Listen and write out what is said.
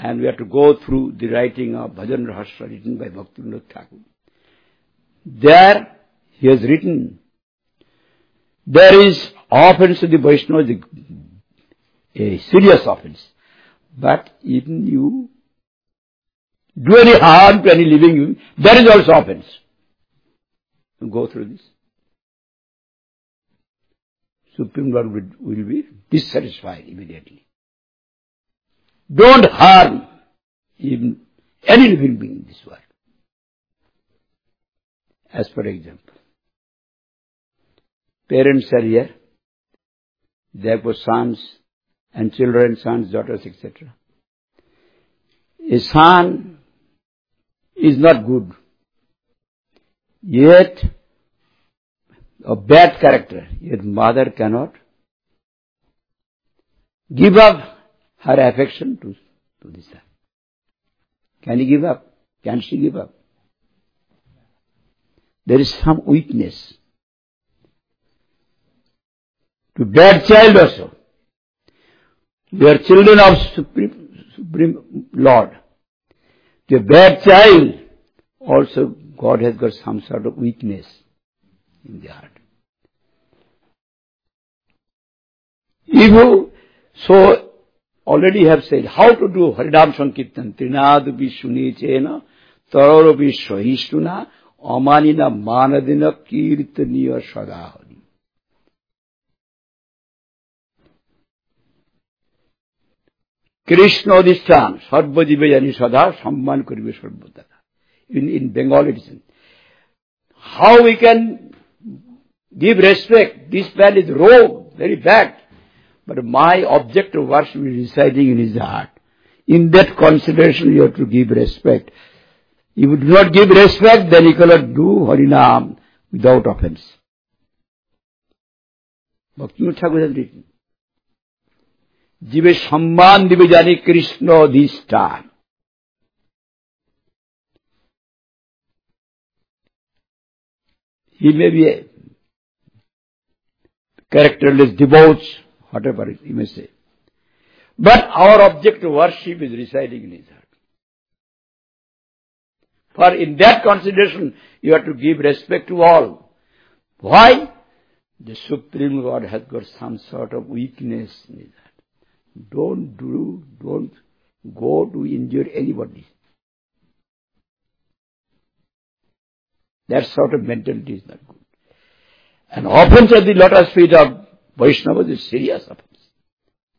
and we have to go through the writing of Bhajan Rahasya written by Bhaktivinoda Thakur. There he has written, there is offense to the Vaishnavas, a serious offense. But even you do any harm to any living being, there is also offense. Go through this. Supreme Lord will be dissatisfied immediately. Don't harm even any living being in this world. As for example, parents are here, therefore sons and children, sons, daughters, etc. A son is not good, yet a bad character, yet mother cannot give up her affection to the son. Can he give up? Can she give up? There is some weakness. To bad child also. We are children of Supreme Lord. To a bad child also God has got some sort of weakness in the heart. If you so already have said how to do Harinam Sankirtan, Trinadapi Shunichena, Tararopi Shahishtuna, Amanina Manadina Kirtaniya Sadahari. Krishna Odhistan, Sarvajive Jani Sadha, Samman Karive Sarvada. In Bengal it is. How we can give respect? This man is wrong, very bad. But my object of worship is residing in his heart. In that consideration you have to give respect. If you do not give respect, then you cannot do Harinam without offense. Bhaktivinoda Thakur has written, Jive Samman Dive Jani Krishna Odhistan. He may be a characterless, debauched, whatever he may say. But our object of worship is residing in his heart. For in that consideration, you have to give respect to all. Why? The Supreme Lord has got some sort of weakness in his heart. Don't go to injure anybody. That sort of mentality is not good. And offense at the lotus feet of Vaishnavas is serious offense.